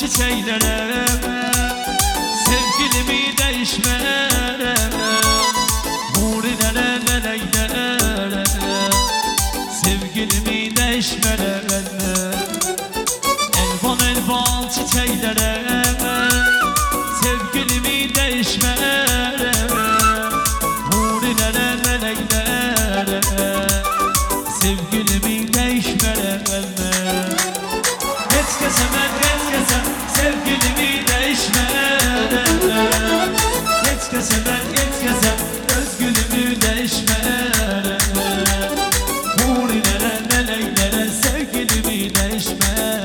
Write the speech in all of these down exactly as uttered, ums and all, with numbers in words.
çiçeklere, sevgilimi değişmere, hurilere, meleklere, sevgilimi değişmere, elvan elvan çiçeklere, sevgilimi değişmere, hurilere, meleklere, sevgilimi değişmere. Hiç kesemem, hiç kesem, sevgilimi değişmere. Hiç kesemem, hiç kesem, özgülümü değişmere. Hurilere, meleklere, sevgilimi değişmere.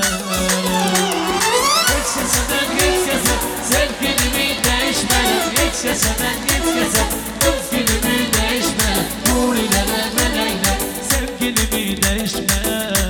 Hiç kesemem, hiç kesem, sevgilimi değişmere. Hiç kesemem, hiç kesem, özgülümü değişmere. Hurilere, meleklere, sevgilimi değişmere.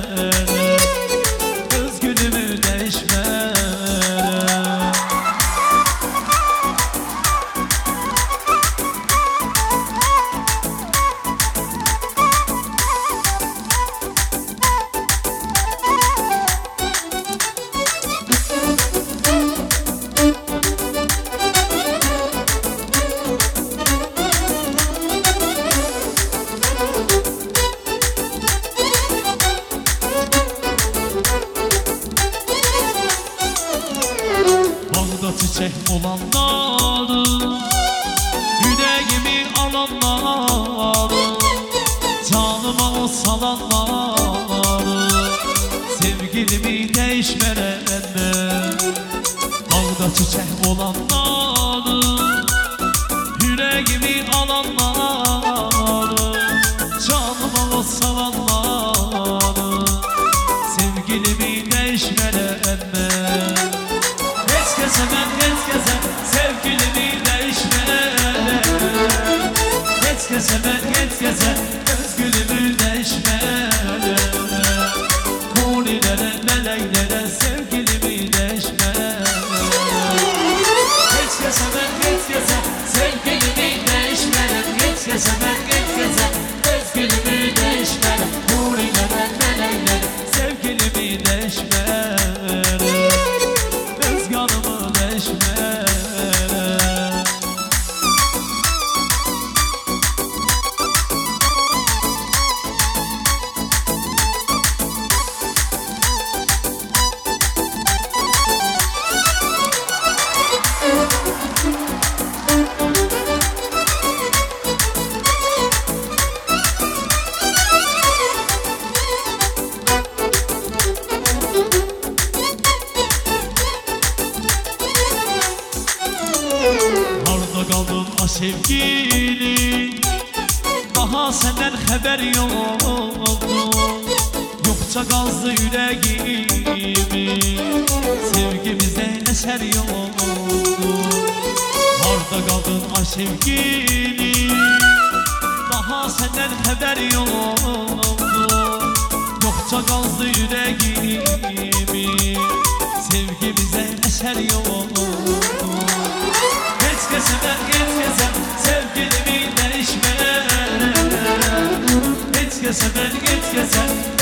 Çiçek olanları, yüreğimi alanları, canıma o salanları, sevgilimi değişmeyenler. Dağda çiçek olanları, yüreğimi alanları, canıma o salanları, sevgilimi değişmeyenler. Hiç kesemem, hiç kesem, sevgilimi değişmere. Hiç kesemem, hiç kesem, özgülümü değişmere. Hurilere, meleklere, sevgilimi değişmere. Hiç kesemem, hiç kesem, sevgilimi değişmere. Hiç kesemem, hiç kesem, özgülümü değişmere. Hurilere, meleklere, sevgilimi değişmere. Harda kaldın a sevgili, daha senden haber yoktu. Yoksa gazlı yüreğimi, sevgimizde eser yoktu. Harda kaldın a sevgili, daha senden haber yoktu. Yoksa gazlı yüreğimi, sevgimize eser yoktu. Hiç kesemem, hiç kesem, sevgilimi değişmere. Hiç kesemem, hiç kesem,